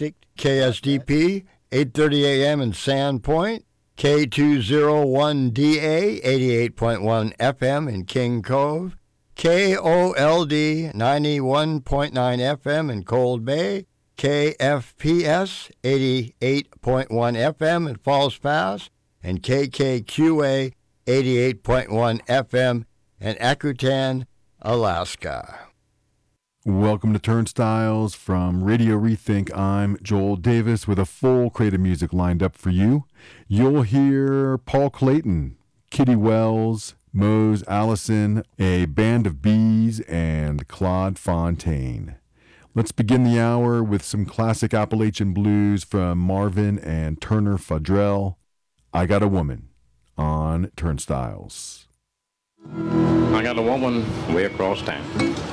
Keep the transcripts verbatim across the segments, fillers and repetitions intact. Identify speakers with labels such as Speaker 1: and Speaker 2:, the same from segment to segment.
Speaker 1: Galactic, K S D P, eight thirty A M in Sandpoint, K two oh one D A, eighty-eight point one F M in King Cove, K O L D, ninety-one point nine F M in Cold Bay, K F P S, eighty-eight point one F M in Falls Pass, and K K Q A, eighty-eight point one F M in Akutan, Alaska.
Speaker 2: Welcome to Turnstiles from Radio Rethink. I'm Joel Davis with a full crate of music lined up for you. You'll hear Paul Clayton, Kitty Wells, Mose Allison, A Band of Bees, and Claude Fontaine. Let's begin the hour with some classic Appalachian blues from Marvin and Turner Fadrell. I Got a Woman on Turnstiles.
Speaker 3: I got a woman way across town.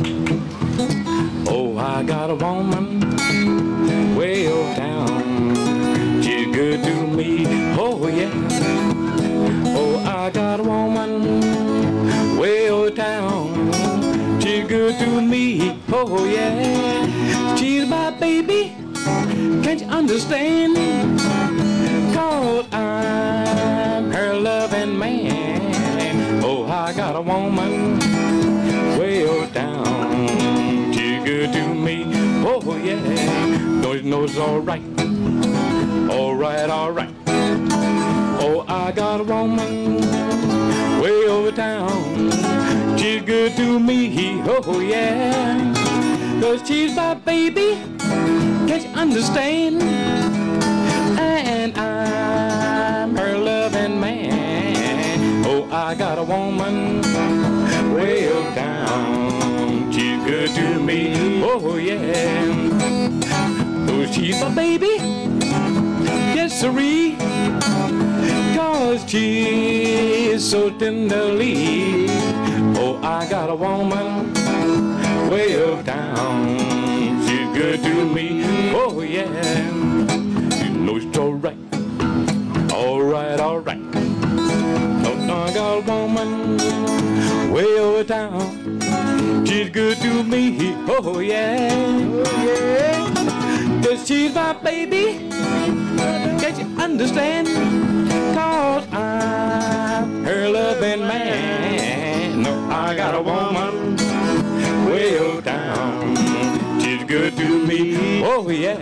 Speaker 3: Oh, I got a woman way over town. She's good to me, oh yeah. Oh, I got a woman way over town. She's good to me, oh yeah. She's my baby, can't you understand? 'Cause I'm her loving man. Oh, I got a woman way over town. She's good to me, oh yeah. No, no, it's alright, alright, alright. Oh, I got a woman way over town. She's good to me, oh yeah. 'Cause she's my baby, can't you understand? And I'm her loving man. Oh, I got a woman way up down. She's good to me, oh yeah. Oh, she's my baby, yes sirree. 'Cause she's so tenderly. Oh, I got a woman way up down. She's good to me, oh yeah. You know it's alright, alright, alright. Oh, I got a woman way over town. She's good to me, oh yeah, oh yeah. 'Cause she's my baby, can't you understand? 'Cause I'm her loving man. No, I got a woman way over town. She's good to me, oh yeah.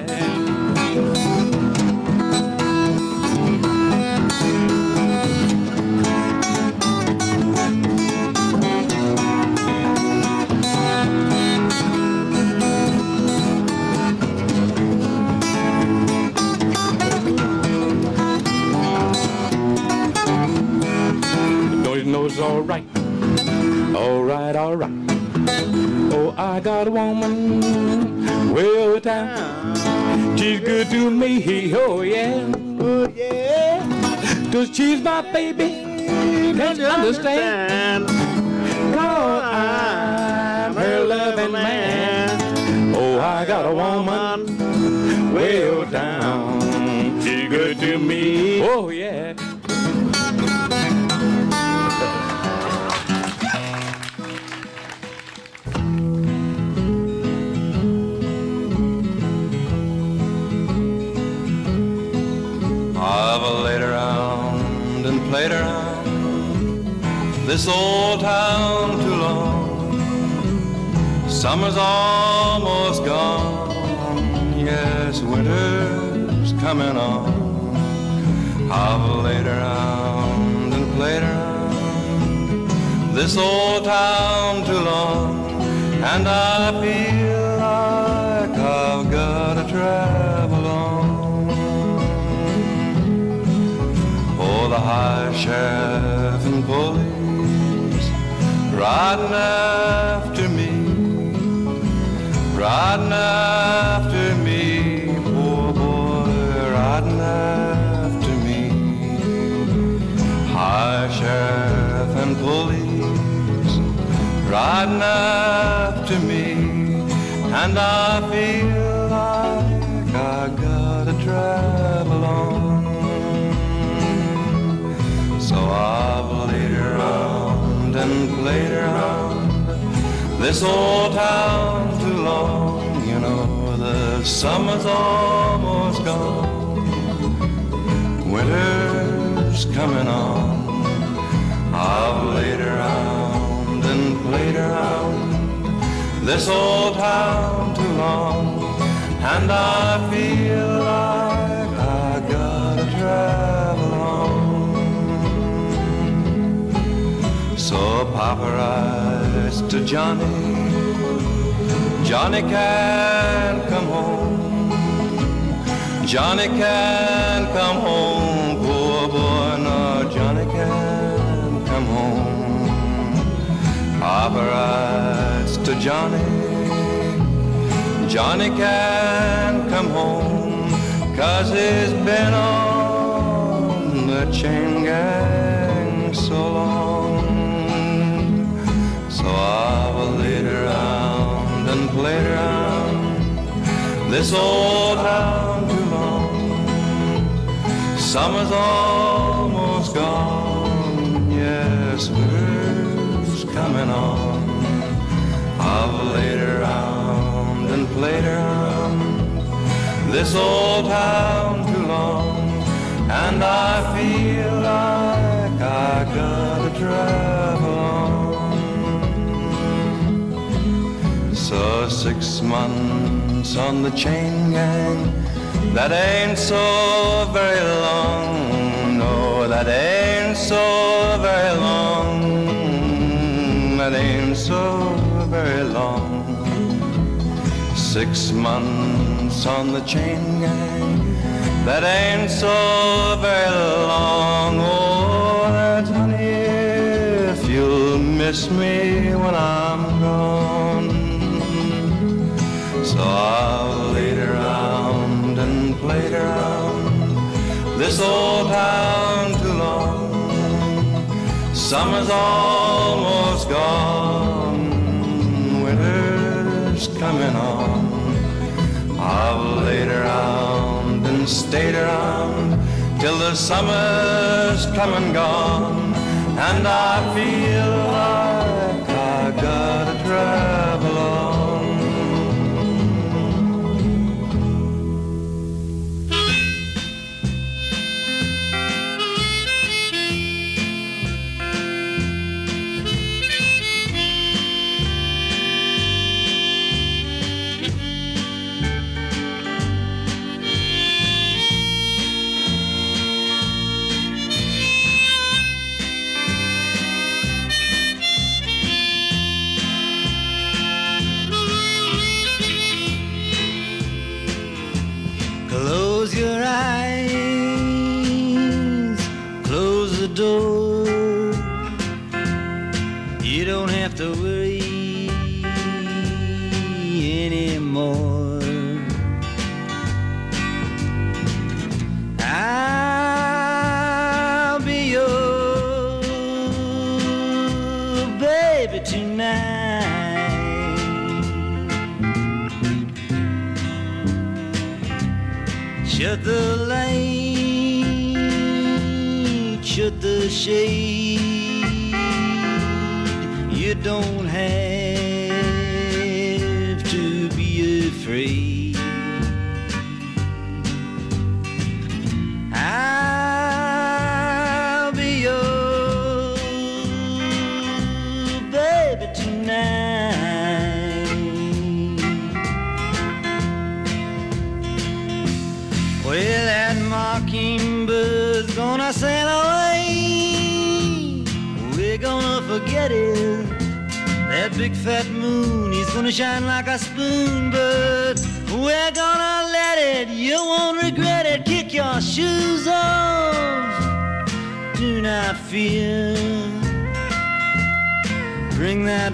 Speaker 3: It's alright, alright, alright. Oh, I got a woman way over town. She's good to me, oh yeah, oh yeah. 'Cause she's my baby, can't you understand? 'Cause I'm her loving man. Oh, I got a woman way over town. She's good to me, oh yeah.
Speaker 4: I've laid around and played around this old town too long. Summer's almost gone, yes, winter's coming on. I've laid around and played around this old town too long, and I feel like I've got to travel on. The high sheriff and police riding after me, riding after me, poor boy, riding after me. High sheriff and police riding after me, and I feel like I gotta travel on. So I've laid around and played around this old town too long. You know the Summer's almost gone, winter's coming on. I've laid around and played around this old town too long, and I feel like I gotta travel on. So Papa writes to Johnny, Johnny can't come home, Johnny can't come home, poor boy, no, Johnny can't come home. Papa writes to Johnny, Johnny can't come home, 'cause he's been on the chain gang so long. So I've laid around and played around this old town too long. Summer's almost gone, yes, winter's coming on. I've laid around and played around this old town too long, and I feel like I gotta travel on. So six months on the chain gang, that ain't so very long. No, that ain't so very long. That ain't so very long. Six months on the chain gang, that ain't so very long. Oh, that's honey, if you'll miss me when I'm gone. So I've laid around and played around this old town too long. Summer's almost gone, winter's coming on. I've laid around and stayed around till the summer's come and gone, and I feel like I gotta travel on.
Speaker 5: Close your eyes, close the door. You don't have to worry anymore. I'll be your baby tonight. Shut the light, shut the shade. You don't have to be afraid. I'll be your baby tonight. Well, that mockingbird's gonna sail away. We're gonna forget it. That big fat moon, he's gonna shine like a spoon, but we're gonna let it. You won't regret it. Kick your shoes off. Do not fear. Bring that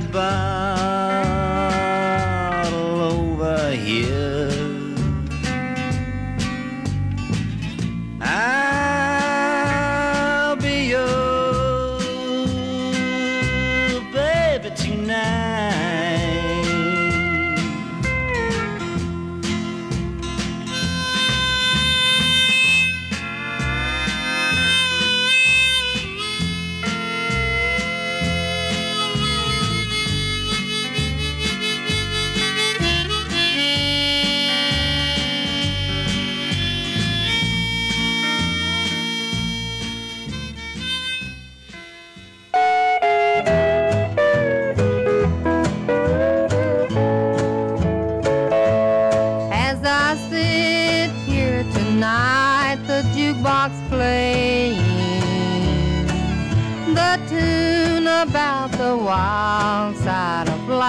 Speaker 5: bottle over here. I'll be your baby tonight.
Speaker 6: sit here tonight, the jukebox playing the tune about the wild side of life.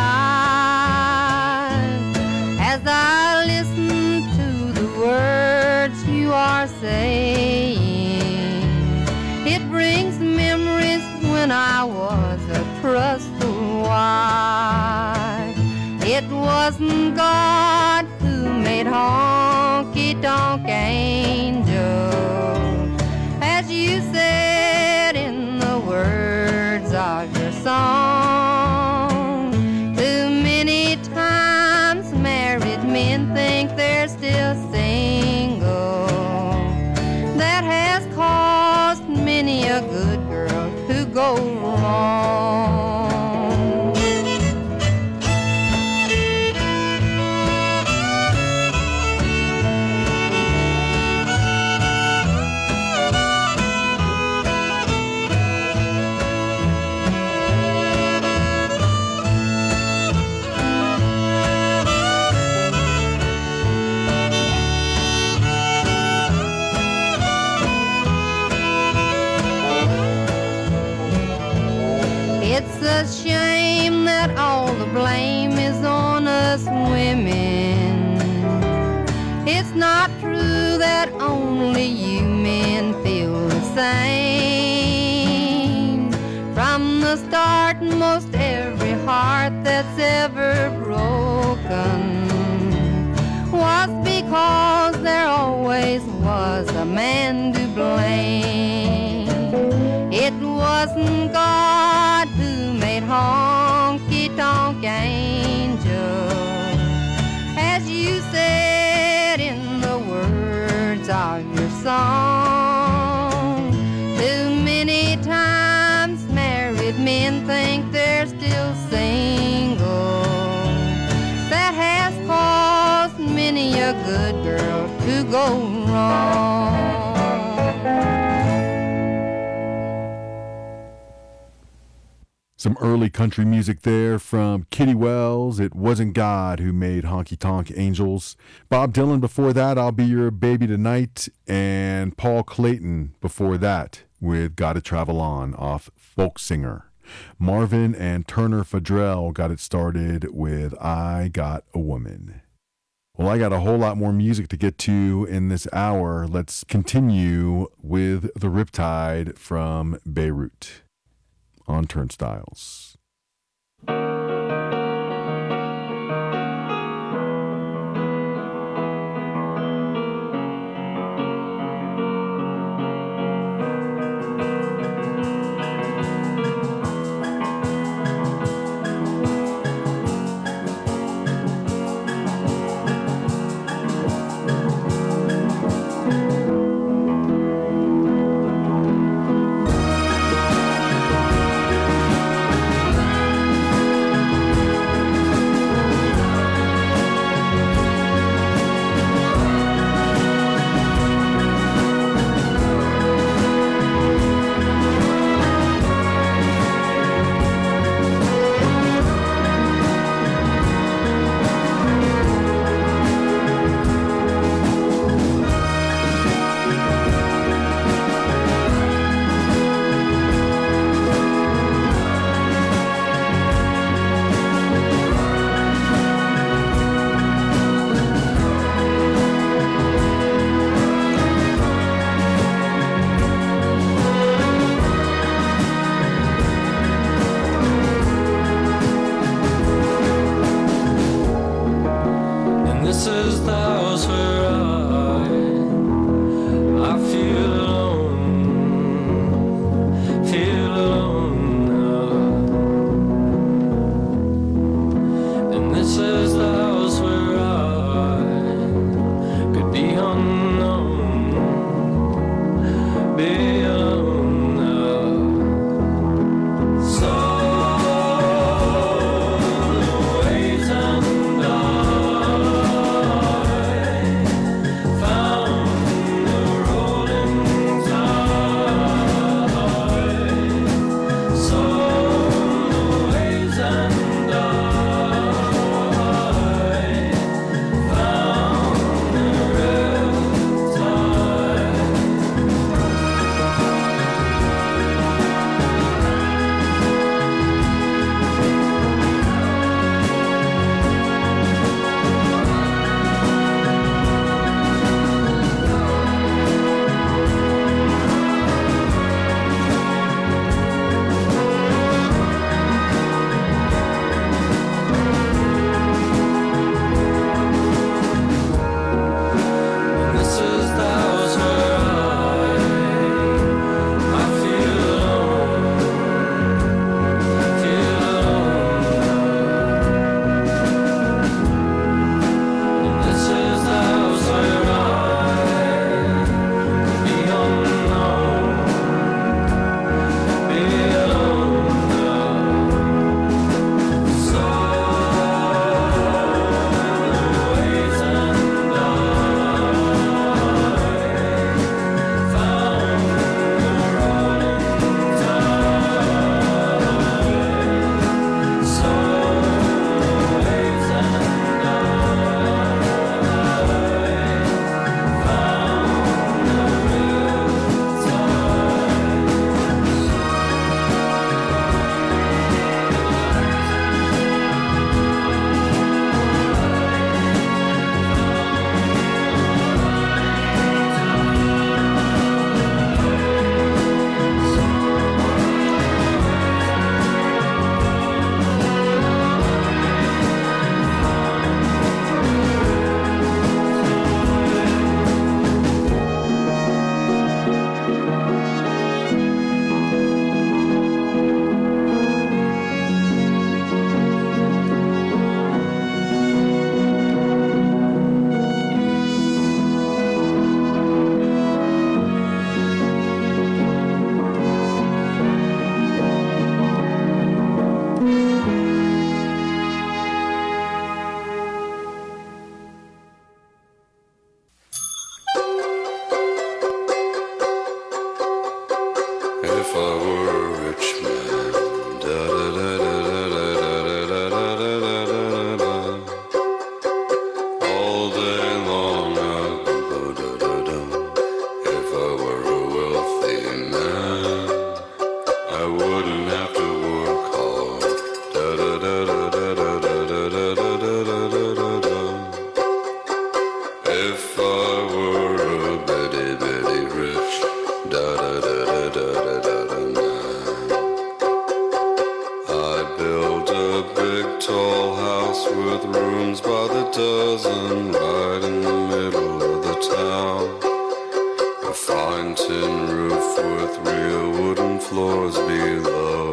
Speaker 6: As I listen to the words you are saying, it brings memories when I was a trustful wife. It wasn't God who made honky-tonk angels, as you said in the words of your song. Too many times married men think they're still single. That has caused many a good girl to go wrong. It's a shame that all the blame is on us women. It's not true that only you men feel the same. From the start, most every heart that's ever broken was because there always was a man to blame. It wasn't God who made honky-tonk angels, as you said in the words of your song. Too many times married men think they're still single. That has caused many a good girl to go wrong.
Speaker 2: Some early country music there from Kitty Wells. It wasn't God who made Honky Tonk Angels. Bob Dylan before that, I'll Be Your Baby Tonight. And Paul Clayton before that with Gotta Travel On off Folk Singer. Marvin and Turner Fadrell got it started with I Got a Woman. Well, I got a whole lot more music to get to in this hour. Let's continue with the Riptide from Beirut on Turnstiles.
Speaker 6: Thank
Speaker 7: tin roof with real wooden floors below.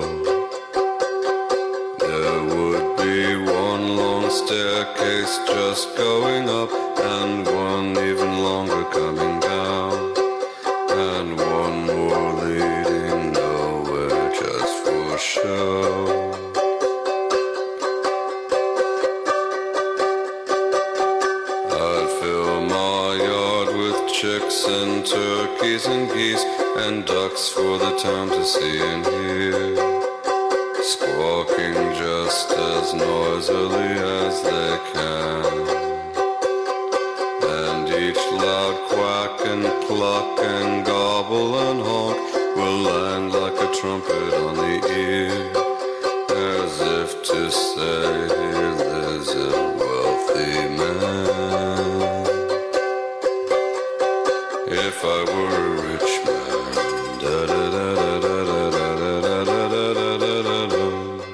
Speaker 7: There would be one long staircase just going up, and one even longer coming down, and one more leading nowhere just for show. I'd fill my yard with chicks and turkeys and geese and ducks for the town to see and hear, squawking just as noisily as they can. And each loud quack and cluck and gobble and honk will land like a trumpet on the ear, as if to say, here lives a wealthy man. If I were a rich man, da da da da da da da da da da da da da da.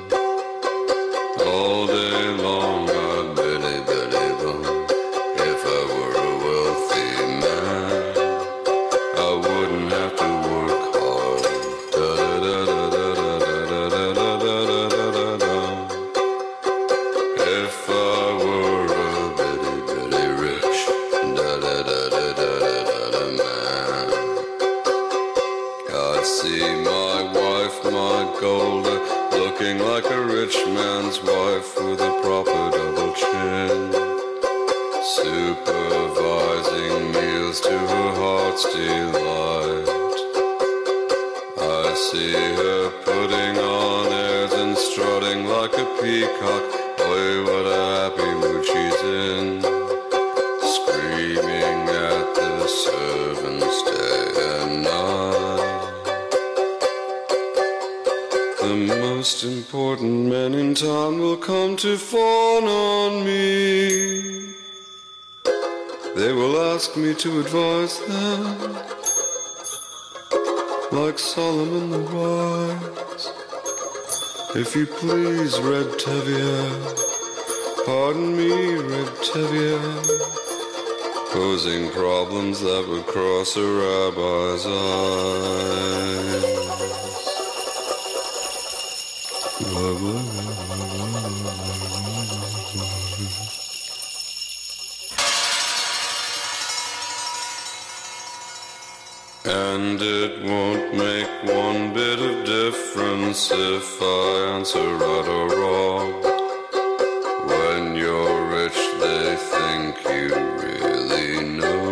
Speaker 7: All day long I'd billy billy bum. If I were a wealthy man, I wouldn't have to work hard. Da da da da da da da da da da da da da. If I were a bitty bitty rich, da da da da da da da man, I'd see my wife, my golder, looking like a rich man's wife with a proper double chin, supervising meals to her heart's delight. I see her putting on airs and strutting like a peacock. Boy, what a happy mood she's in, screaming at the servants day and night. The most important men in town will come to fawn on me. They will ask me to advise them, like Solomon the wise. If you please, Red Tevye, pardon me, Red Tevye, posing problems that would cross a rabbi's eyes. And it won't make one bit of difference if I answer right or wrong. When you're rich, they think you really know.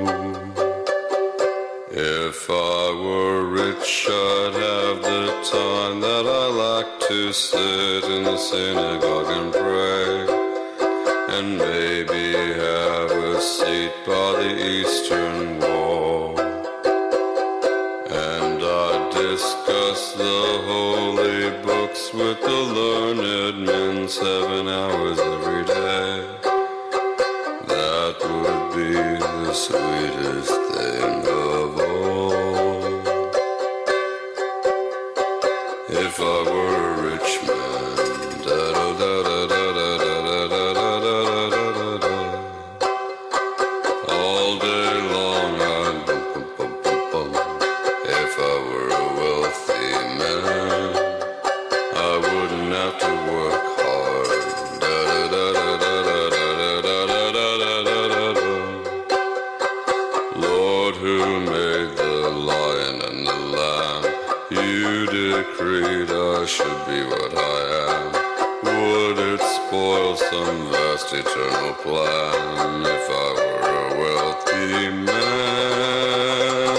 Speaker 7: If I were rich, I'd have the time that I lack to sit in the synagogue and pray, and maybe have a seat by the Eastern Wall. And I'd discuss the holy books with the learned men seven hours every day. That would be the sweetest thing of all. If I were a rich man, da da da da da da da da da da da da da. All day long I'd bum bum bum bum bum. If I were a wealthy man, I wouldn't have to work hard. Da da da da da da da da da da da da da. Lord, who made the lion and the lamb, you decreed I should be what I am. Would it spoil some vast eternal plan if I were a wealthy man?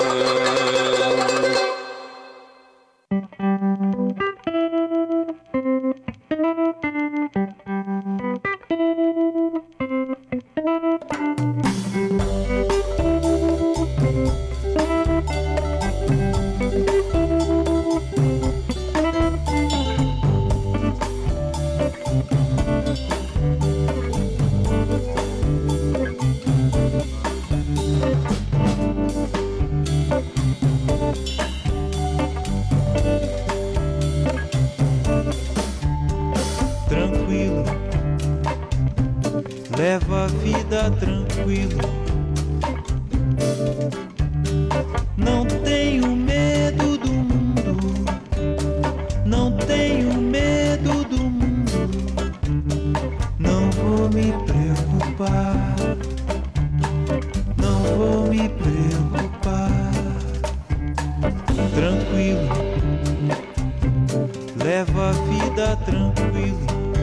Speaker 8: Tranquilo, leva a vida tranquilo. me preocupar. Tranquilo, levo a vida tranquilo.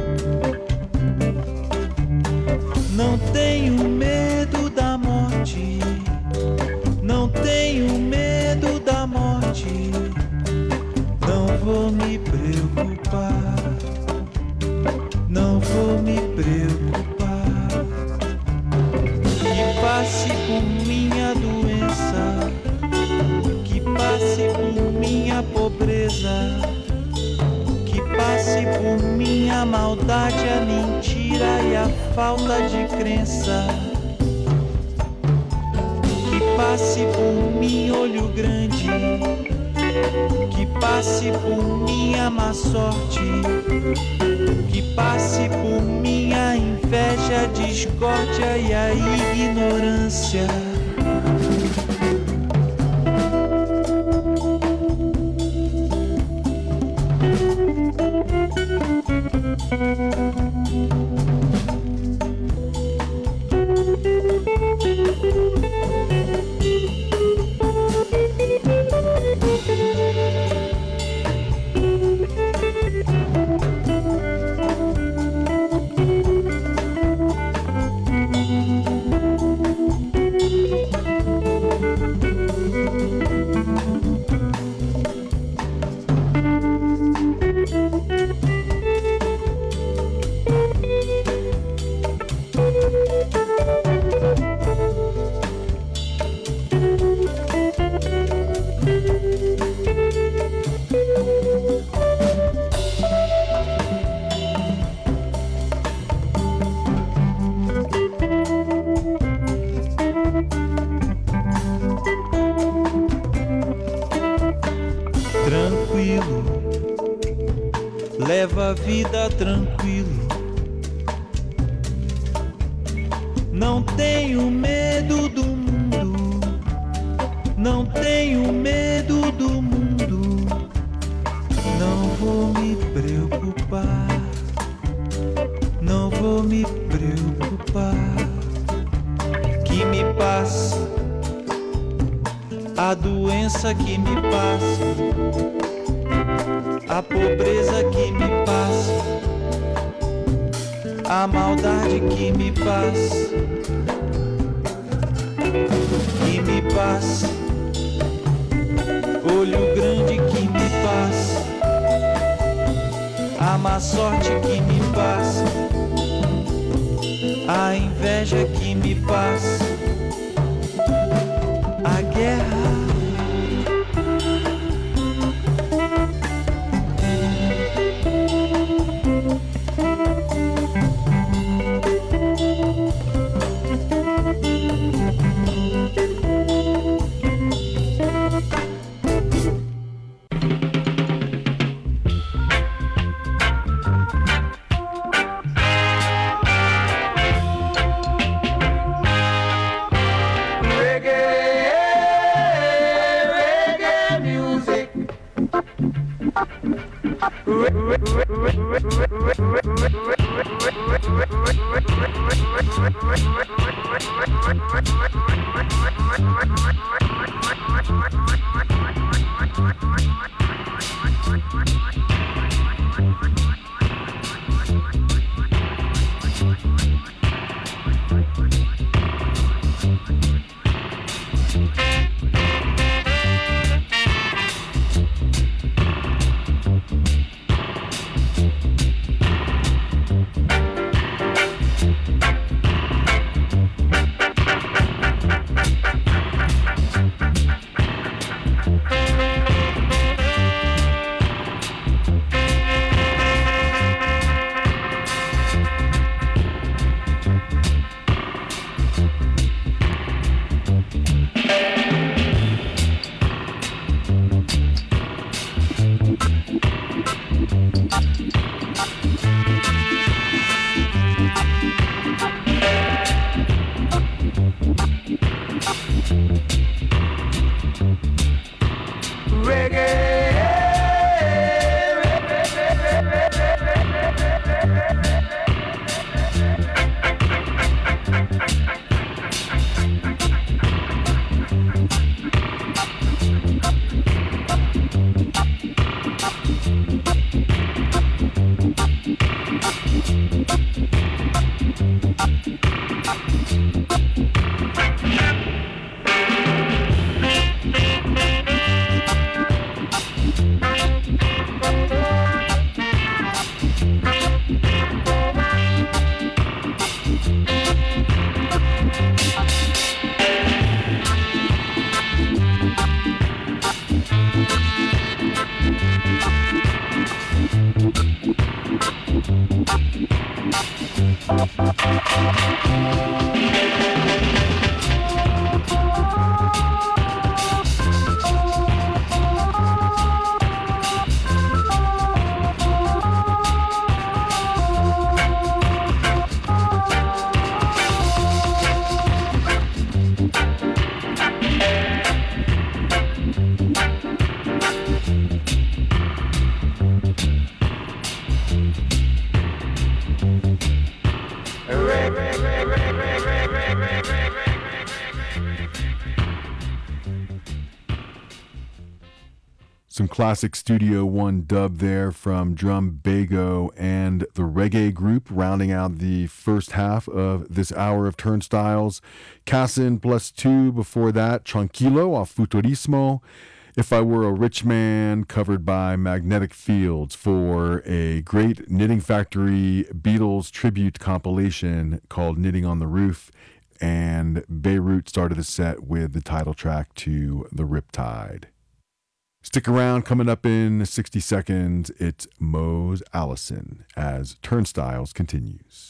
Speaker 8: Não tenho medo da morte, não tenho medo da morte. Não vou me preocupar, não vou me preocupar. Que passe por minha doença, que passe por minha pobreza, que passe por minha maldade, a mentira e a falta de crença. Que passe por mim olho grande, que passe por minha má sorte, que passe por minha inveja, discórdia e a ignorância. Tranquilo, leva a vida tranquilo. Não tenho medo do mundo, não tenho medo do mundo. Não vou me preocupar, não vou me preocupar. Que me passe a doença, que me passe a pobreza, que me passe a maldade, que me passe, que me passe olho grande, que me passe a má sorte, que me passe a inveja, que me passe a guerra.
Speaker 2: Some classic Studio One dub there from Drum Bago and the Reggae Group, rounding out the first half of this hour of Turnstiles. Cassin plus two before that, Tranquilo off Futurismo. If I Were a Rich Man, covered by Magnetic Fields for a great Knitting Factory Beatles tribute compilation called Knitting on the Roof. And Beirut started the set with the title track to The Riptide. Stick around, coming up in sixty seconds, it's Mose Allison as Turnstiles continues.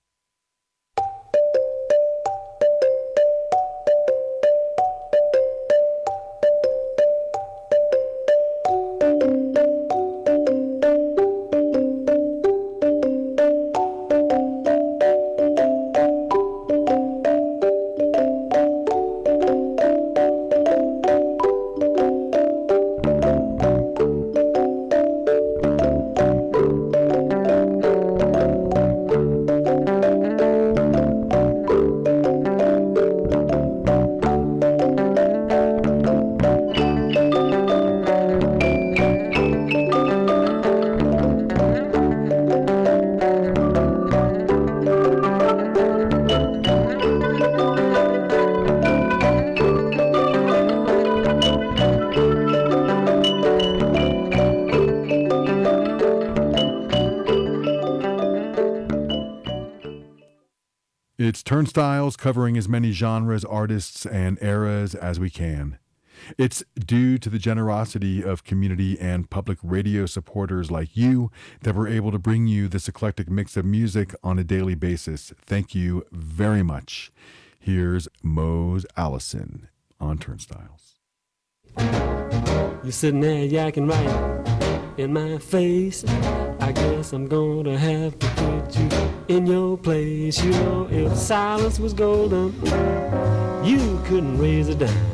Speaker 2: It's Turnstiles, covering as many genres, artists, and eras as we can. It's due to the generosity of community and public radio supporters like you that we're able to bring you this eclectic mix of music on a daily basis. Thank you very much. Here's Mose Allison on Turnstiles.
Speaker 9: You're sitting there yakking right in my face. I guess I'm gonna have to put you in your place. You know, if silence was golden, you couldn't raise a dime.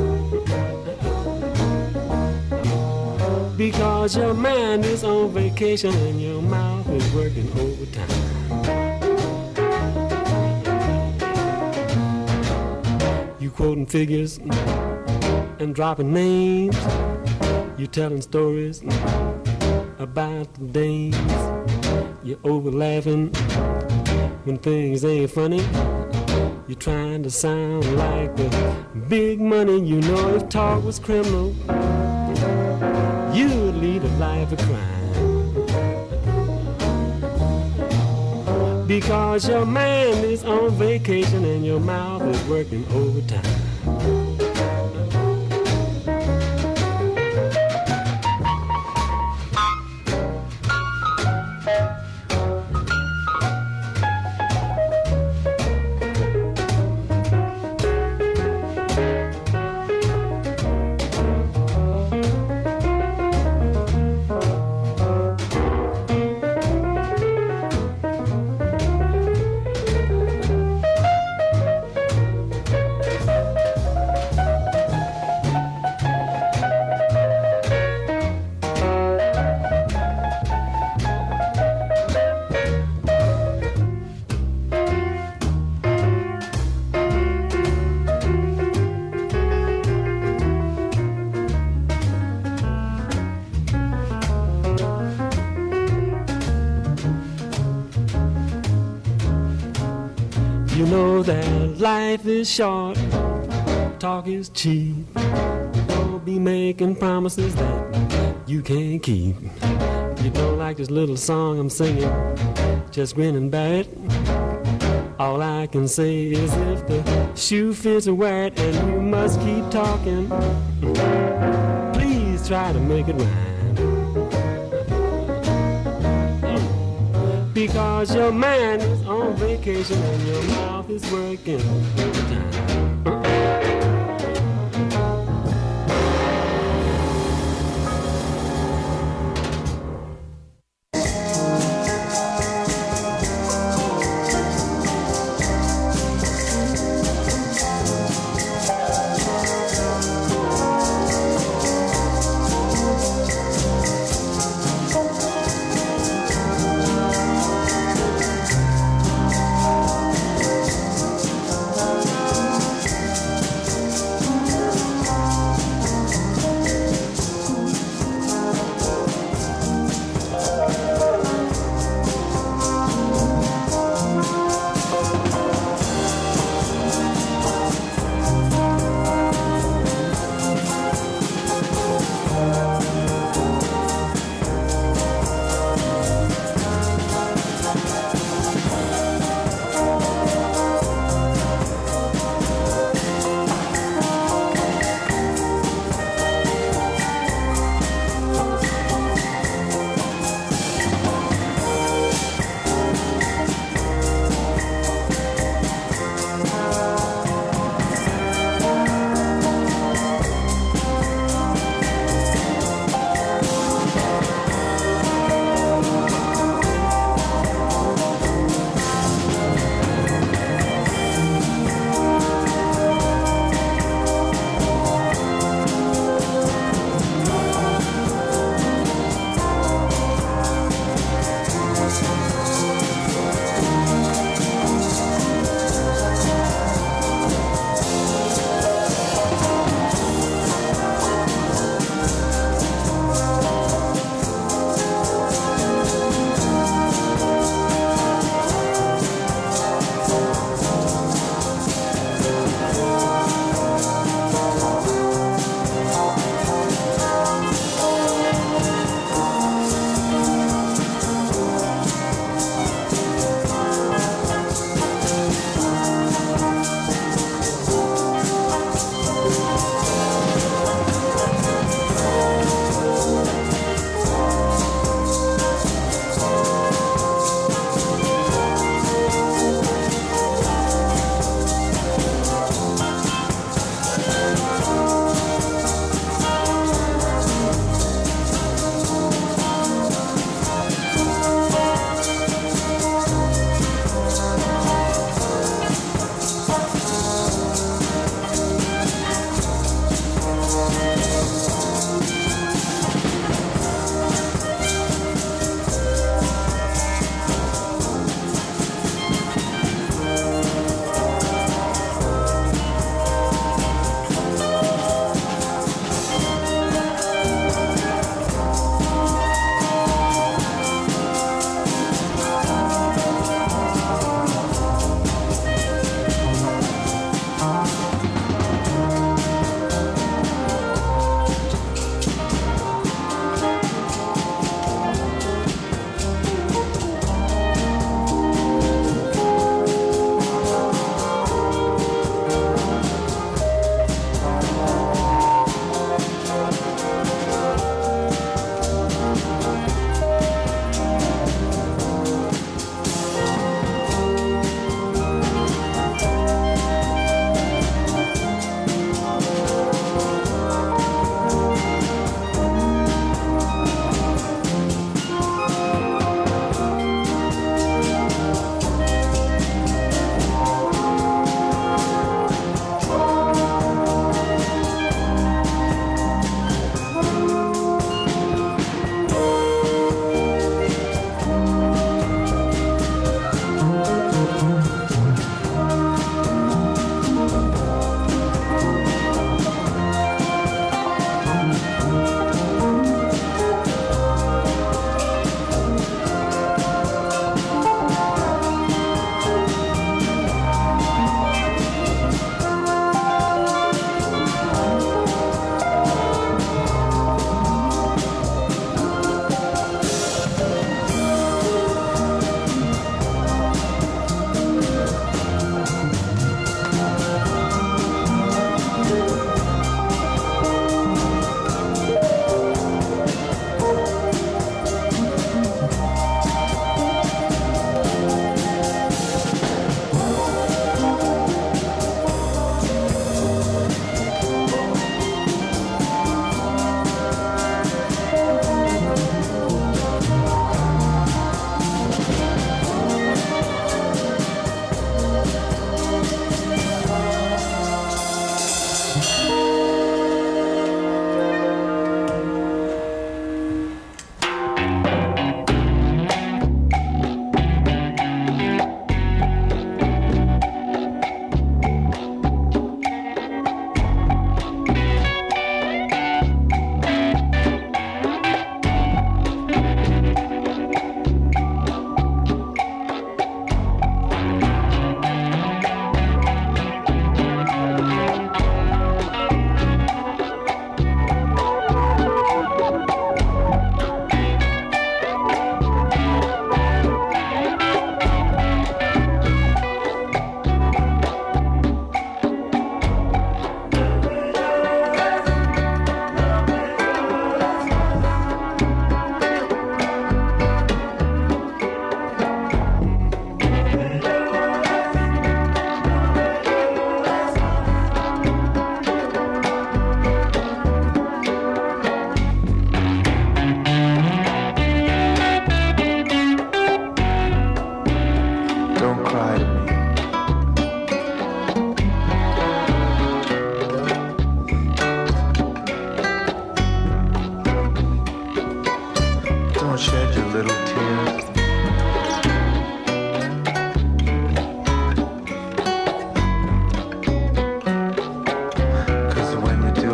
Speaker 9: Because your mind is on vacation and your mouth is working overtime. You quoting figures and dropping names. You telling stories about the days. You're over laughing when things ain't funny. You're trying to sound like the big money. You know if talk was criminal, you would lead a life of crime. Because your mind is on vacation and your mouth is working overtime. You know that life is short, talk is cheap. Don't be making promises that you can't keep. You don't like this little song I'm singing, just grin and bear it. All I can say is if the shoe fits, wear it, and you must keep talking. Please try to make it rhyme. Because your mind is on vacation and your mouth is working overtime.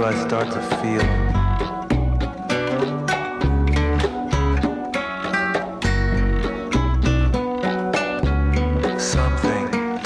Speaker 8: till I start to feel something.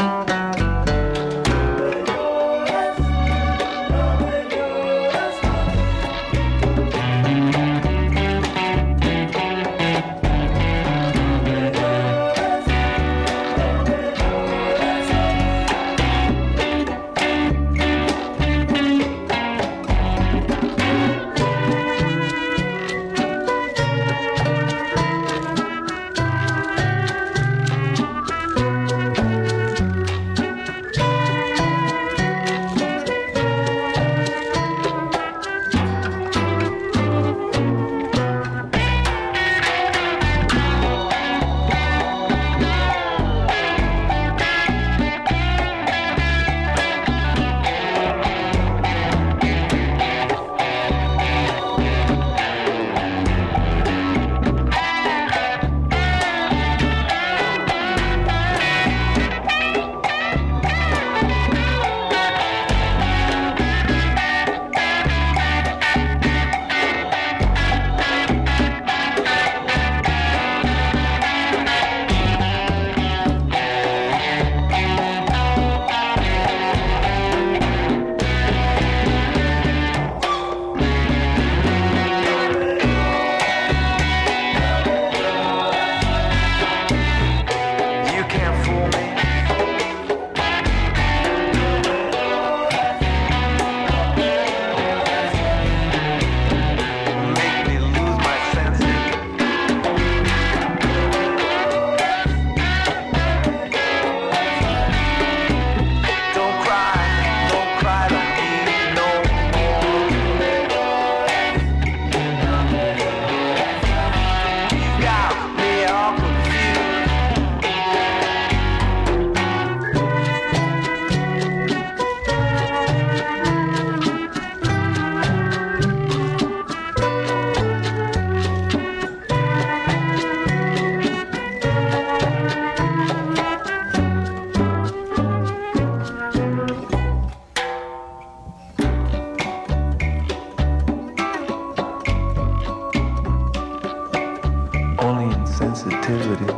Speaker 8: Sensitivity.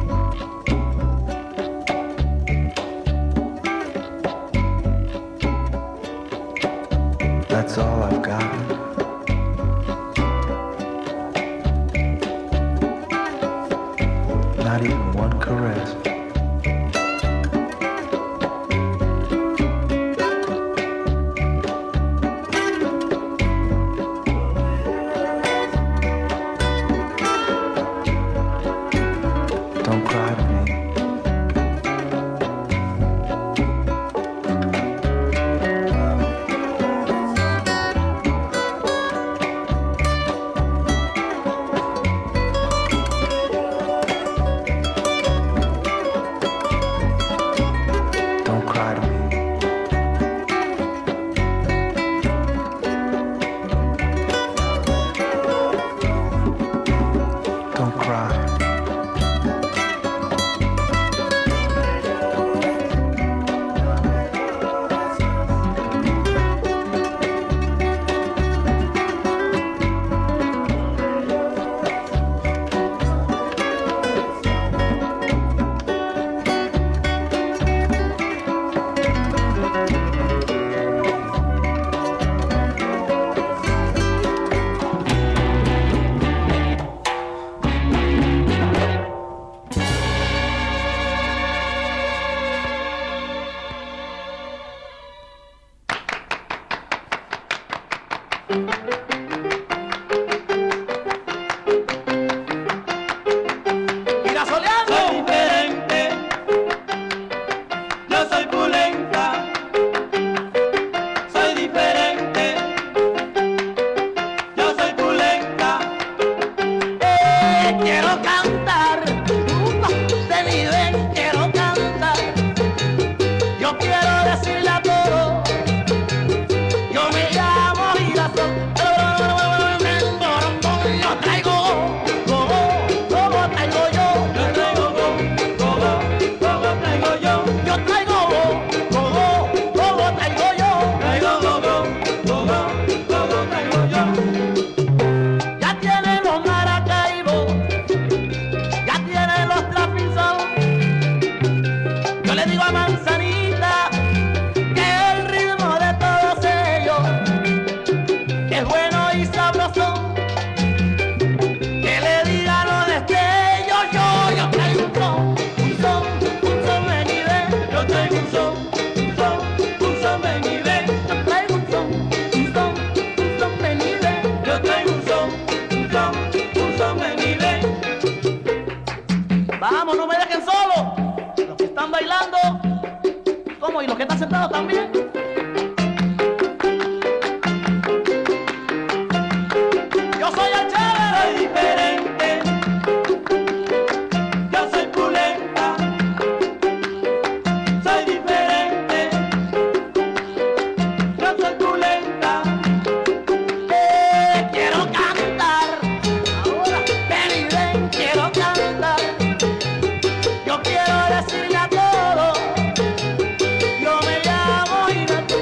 Speaker 8: That's all I've got. Not even one caress. Don't cry to me. Don't cry to me. Don't cry.
Speaker 10: Decirle a todo, yo me llamo Girasol. también. Yo soy el chévere, soy diferente. Yo soy pulenta, soy diferente. Yo soy pulenta. Eh, quiero cantar. Ahora, ven y ven, quiero cantar. Yo quiero decirle a todos. Yo me llamo Iratú.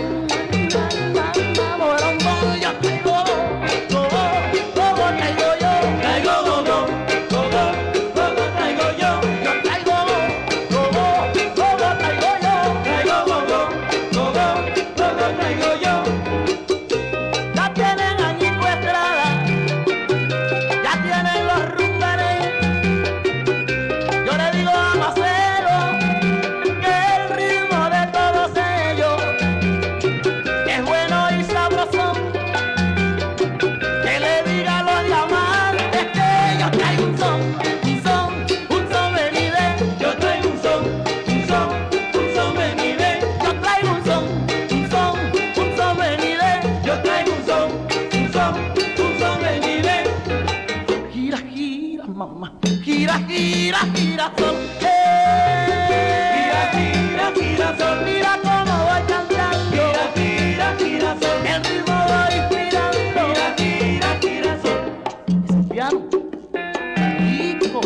Speaker 10: Yo traigo todo, todo traigo yo. Traigo todo, todo, todo traigo yo. Yo traigo todo, todo traigo yo. Traigo todo, todo, todo traigo yo. Ya tienen Añico Estrada, ya tienen los rumbanes. Yo le digo a Macero que el ritmo de todos ellos es bueno y sabroso. Que le diga a los diamantes que yo traigo un son, un son, un son venide. Yo traigo un son, un son, un son venide. Yo traigo un son, un son, un son venide. Yo traigo un son, un son, un son venide. Gira, gira, mamá, gira, gira, gira, sol. Gira, gira, gira, sol. Mira cómo voy cantando. Gira, gira, gira, sol. El ritmo voy inspirando. Gira, gira, gira, sol. Ese piano, rico.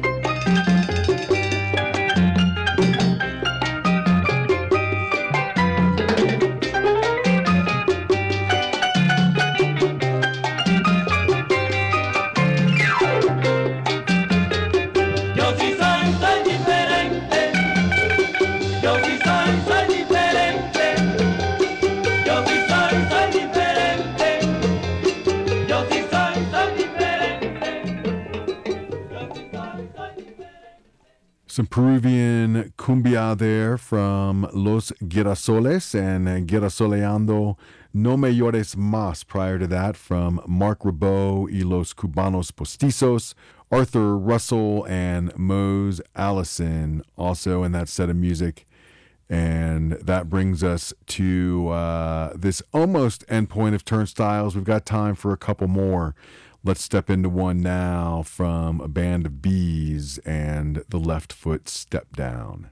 Speaker 10: Yo sí soy, soy diferente. Yo sí soy, soy diferente. Yo sí soy, soy diferente. Yo sí soy, soy diferente. Yo sí soy, soy diferente.
Speaker 2: Some Peruvian cumbia there from Los Girasoles and uh, Girasoleando No Me Llores Más prior to that from Mark Ribot y Los Cubanos Postizos, Arthur Russell and Mose Allison also in that set of music. And that brings us to uh, this almost endpoint of Turnstiles. We've got time for a couple more. Let's step into one now from a band of bees and the Left Foot Step Down.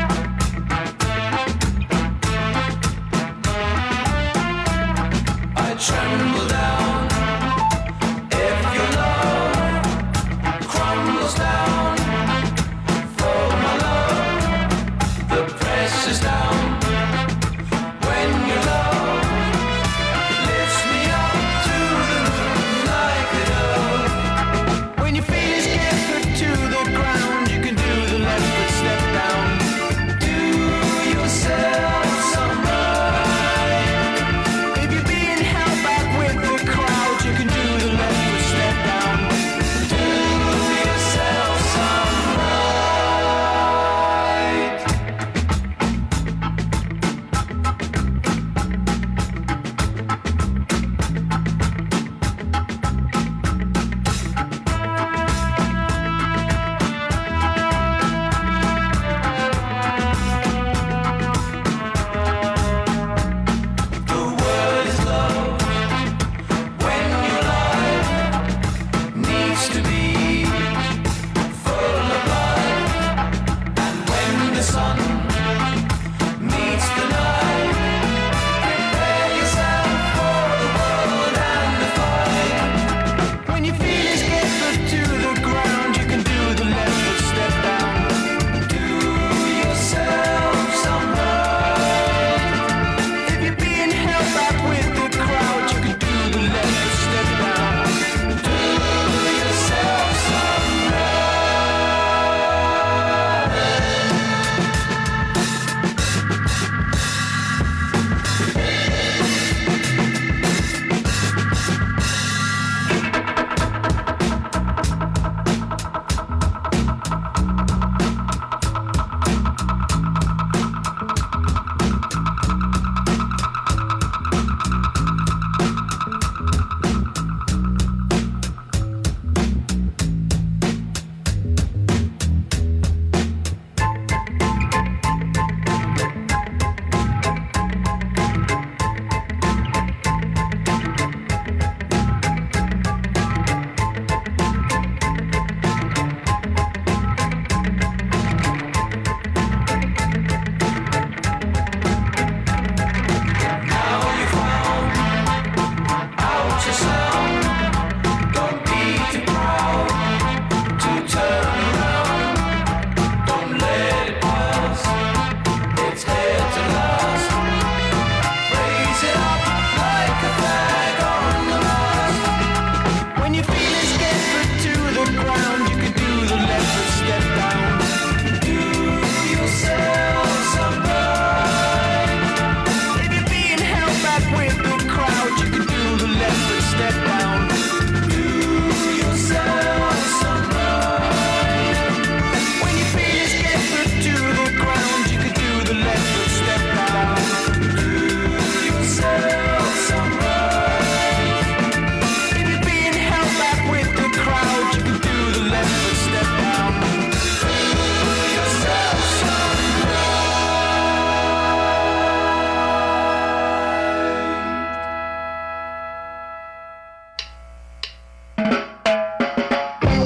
Speaker 10: Ay,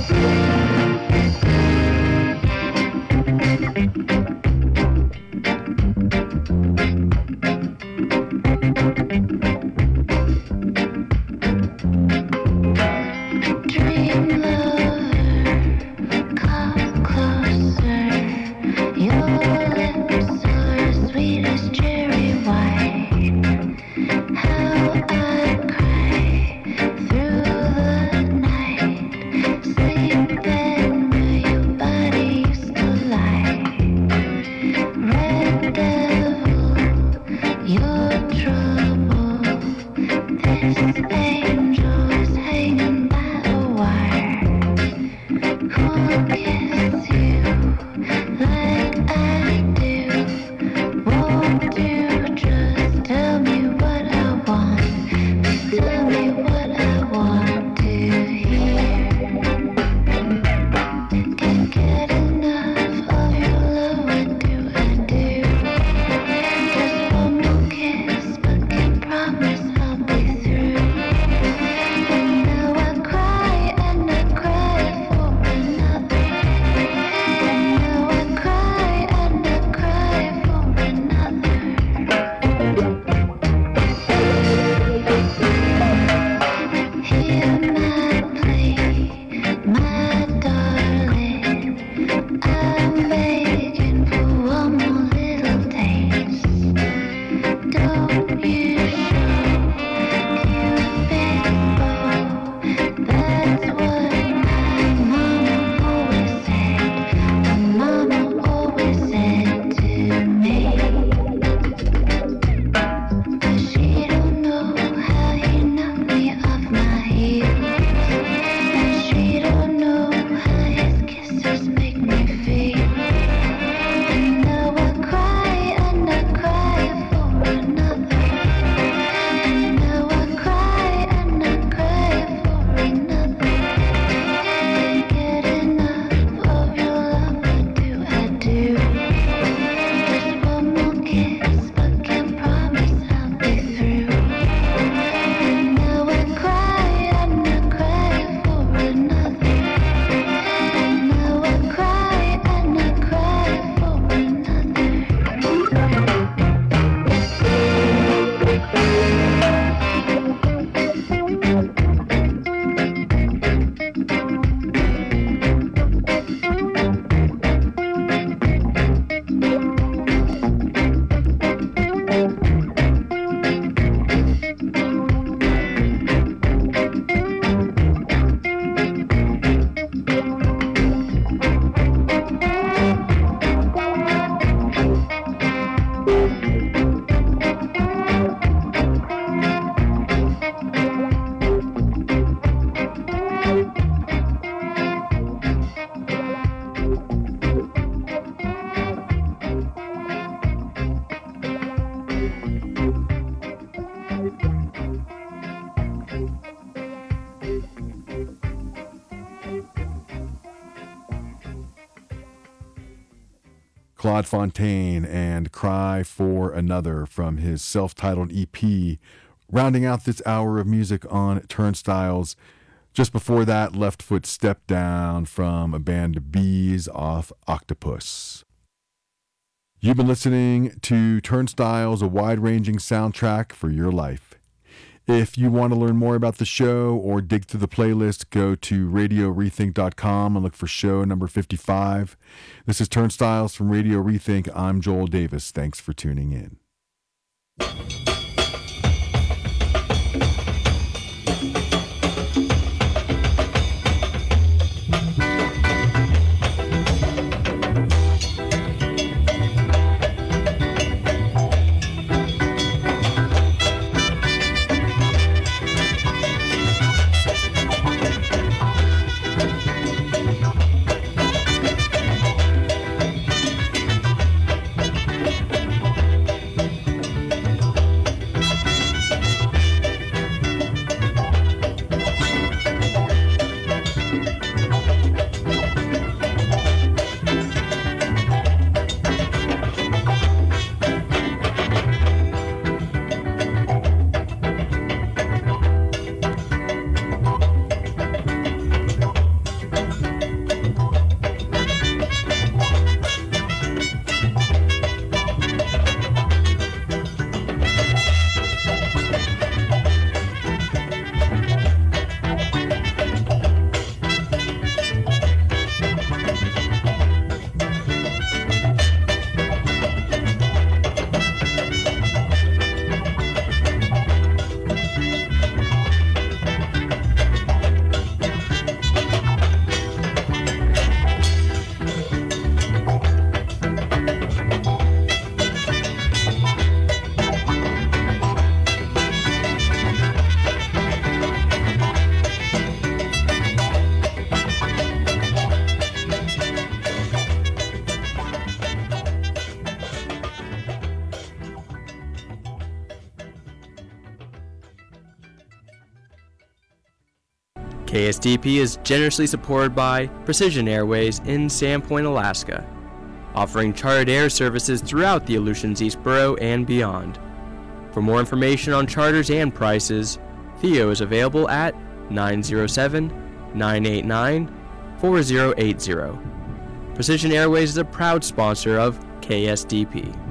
Speaker 2: Claude Fontaine and Cry for Another from his self-titled E P, rounding out this hour of music on Turnstiles. Just before that, Left Foot Step Down from a band of Bees off Octopus. You've been listening to Turnstiles, a wide-ranging soundtrack for your life. If you want to learn more about the show or dig through the playlist, go to radio rethink dot com and look for show number fifty-five. This is Turnstiles from Radio Rethink. I'm Joel Davis. Thanks for tuning in.
Speaker 11: K S D P is generously supported by Precision Airways in Sandpoint, Alaska, offering chartered air services throughout the Aleutians East Borough and beyond. For more information on charters and prices, Theo is available at nine zero seven, nine eight nine, four zero eight zero. Precision Airways is a proud sponsor of K S D P.